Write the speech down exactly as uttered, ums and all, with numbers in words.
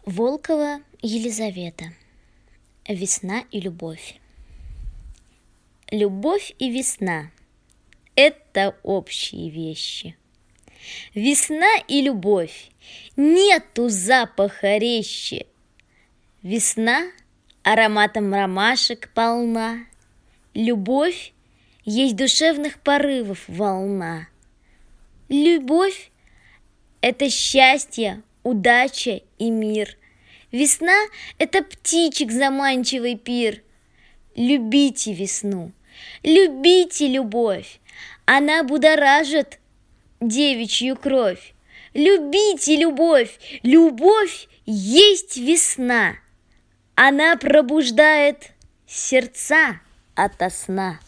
Волкова Елизавета. Весна и любовь. Любовь и весна – это общие вещи. Весна и любовь – нету запаха резче. Весна ароматом ромашек полна, любовь есть душевных порывов волна. Любовь – это счастье, удача и мир. Весна – это птичек заманчивый пир. Любите весну, любите любовь, она будоражит девичью кровь. Любите любовь, любовь есть весна, она пробуждает сердца ото сна.